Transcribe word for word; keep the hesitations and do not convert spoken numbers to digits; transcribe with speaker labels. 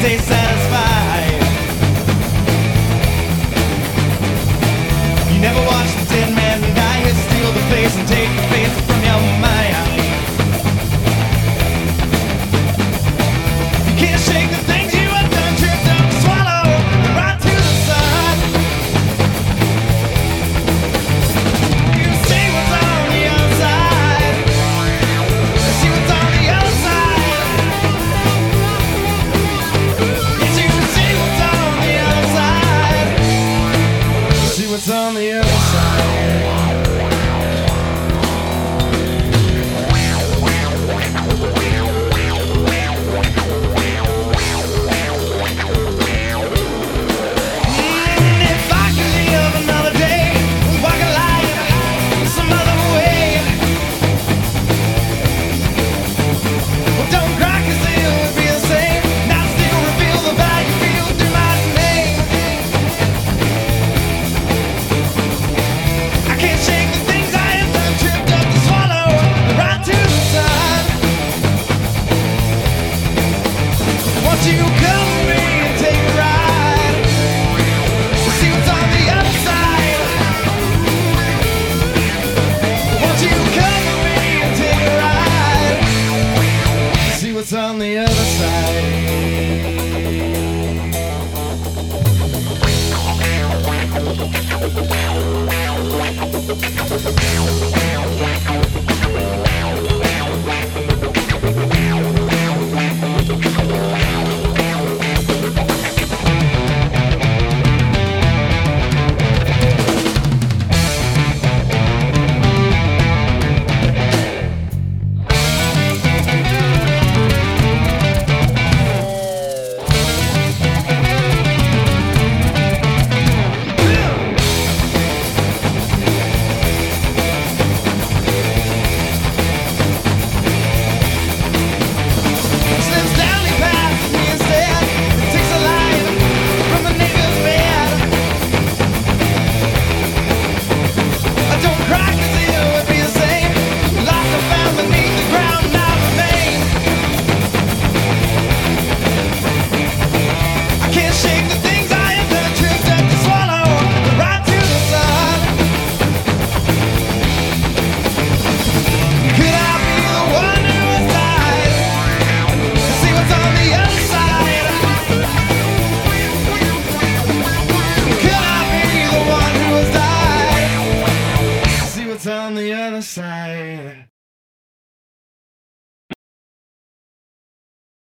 Speaker 1: stay satisfied. You never watch the dead man die. You steal the face and take the faith from your mind. You can't shake the things you have done, tripped up to swallow right to the sun. You see what's on the outside, see what's on the outside. Yes, you see what's on the outside, see what's on the other side. You come with me and take a ride, see what's on the other side. Won't you come with me and take a ride, see what's on the other on the other side.